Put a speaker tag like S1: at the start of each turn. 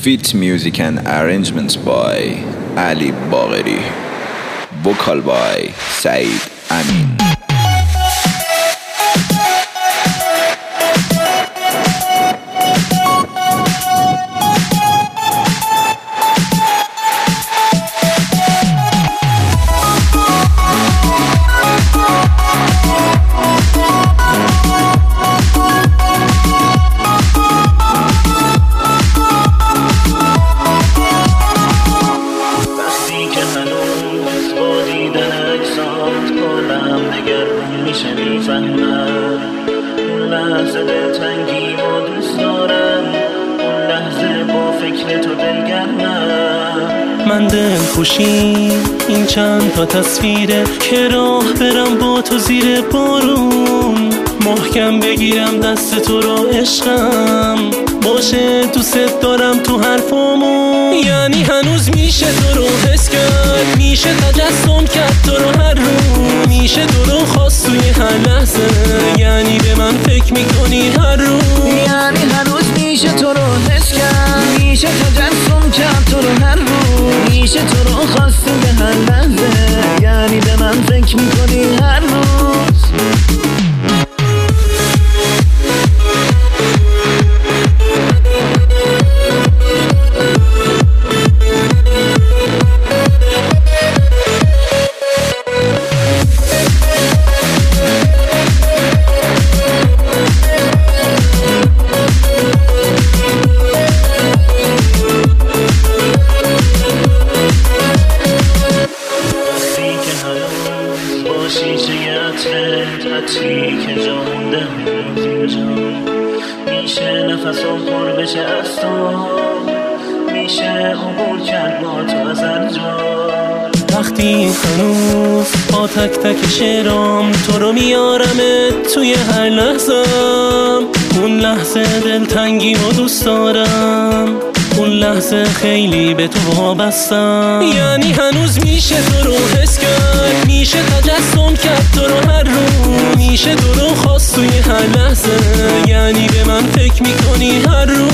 S1: Fit music and arrangements by Ali Bagheri. Vocal by Said Amin.
S2: لحظه دلتنگی و دوست دارم، اون لحظه با فکر تو دلگرمم. من دل خوشی این چند تا تصویره که راه برم با تو زیر بارون، محکم بگیرم دست تو رو عشقم باشه، دوست دارم تو حرفامون. یعنی هنوز میشه تو رو حس کرد، میشه تجسم کرد تو رو هر روز، میشه تو رو خواست توی هر لحظه، یعنی به من فکر میکنی هر روز.
S3: یعنی هنوز میشه تو رو حس کرد، میشه تجسم کرد تو رو هر روز، میشه تو رو خواست توی هر لحظه، یعنی به من فکر میکنی هر روز.
S2: عطری که جا مونده زیر جا، میشه نفسم پر بشه از تو، میشه عبور کرد با تو از هر جا. وقتی هنوز با تک تک شعرام تو رو میارمه توی هر لحظم، اون لحظه دلتنگی و دوست دارم، اون لحظه خیلی به تو وابستم. یعنی هنوز میشه تو رو حس کرد، میشه تجسم کرد تو رو هر روز، میشه تو رو خواست توی هر لحظه، یعنی به من فکر میکنی هر روز.